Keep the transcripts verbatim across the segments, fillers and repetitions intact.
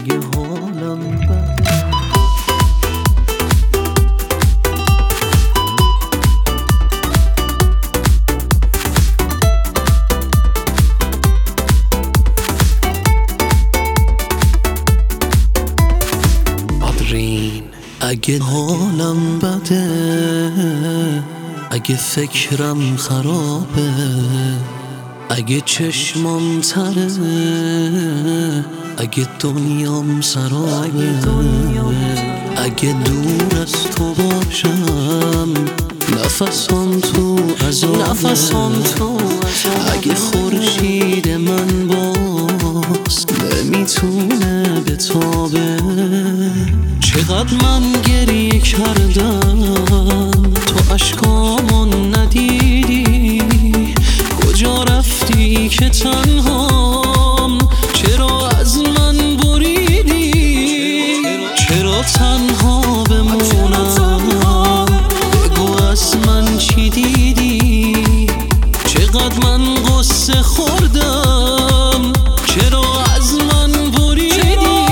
اگه حالم بده. آدرین اگه حالم بده، اگه فکرم خرابه، اگه چشمام تره، اگه دنیام سرابه، اگه دور از تو باشم نفسام تو عذابه، اگه خورشید من باز نمیتونه بتابه. چقدر من گریه کردم تو اشکامو ندیدی، کجا رفتی که تنهام، چرا از من بریدی، چرا تنها بمونم، بگو از من چی دیدی، چقدر من قصه خوردم، چرا از من بریدی،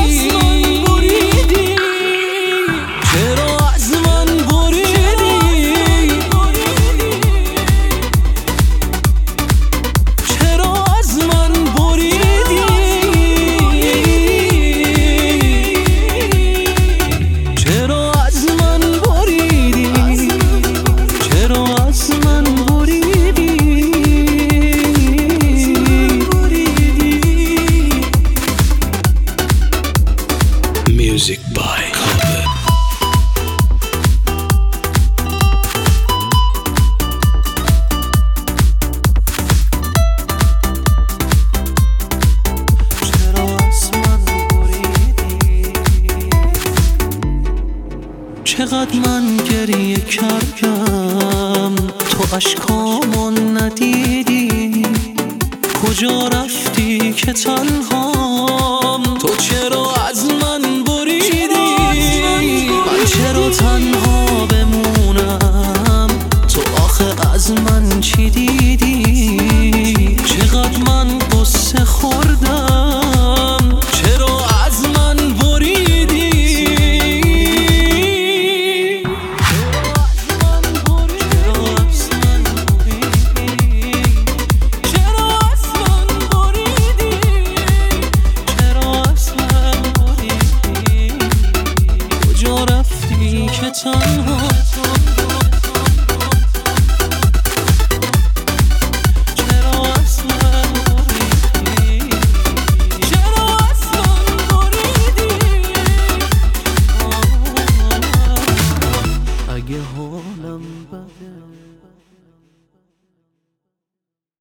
چرا از من بریدی، چرا از من بریدی، چرا از من بریدی، چرا از من بریدی. Music by Cover. چقدر من گریه کردم تو اشکامو ندیدی، کجا رفتی که تنهام، تو چرا از من بریدی، من چرا تنها بمونم، تو آخه از من چی دیدی، چقدر من قصه خوردم، چرا از من بریدی، کجا رفتی که تنها